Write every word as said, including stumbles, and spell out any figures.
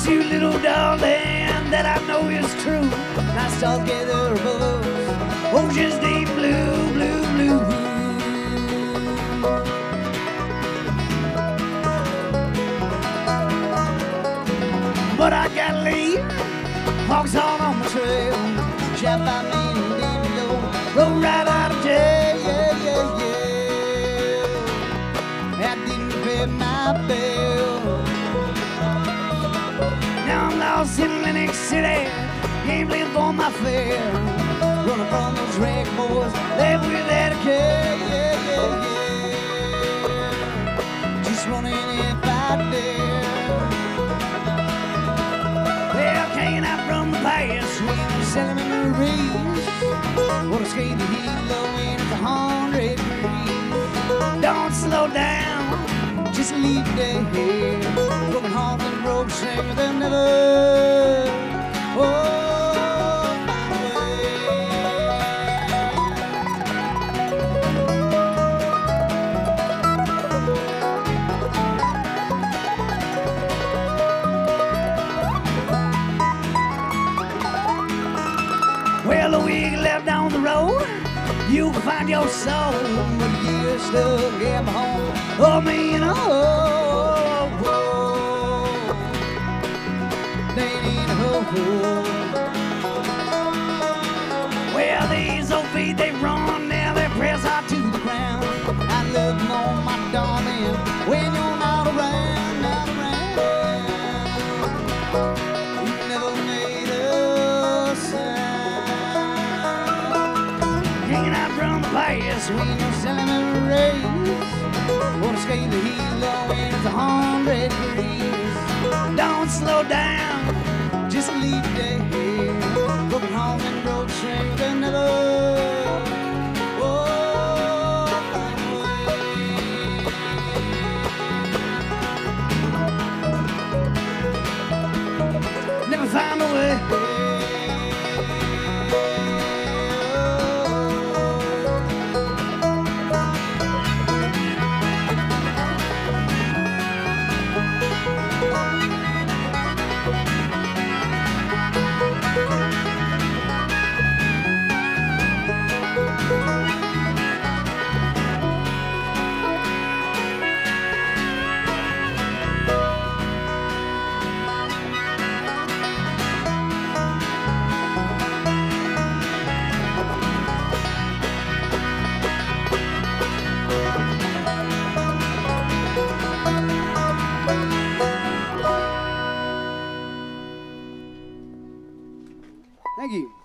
you, little darling, that I know is true. Nice together above us, ocean's deep blue, blue, blue. But I gotta leave, hawks all on my trail. Shot by me and leave me low, rolled right out of jail, yeah, yeah, yeah. I didn't pay my bill. Now I'm lost in Atlantic City, gambling for my fare. Running from those rag boys, left without a care, yeah, yeah, yeah. Just running if I dare. Well, came out from the past, we were selling memories. Wanna skate the heat low and it's a hundred degrees. Don't slow down, just leave it here. Broken heart and broke singer, they'll never oh, find a way. Well, a week left down the road, you can find your soul. But you're stuck at home, oh me and oh, oh, they need a hope. Well, these old feet, they run, now they press hard to the ground. I love them on my darling when you're not around, not around. You never made a sound. Hanging out from the past, we know selling memories. Wanna skate the heat low and it's a hundred degrees. Don't slow down, just leave it here. Broken home and broke string, they'll never oh, find a way. Never find a way. Thank you.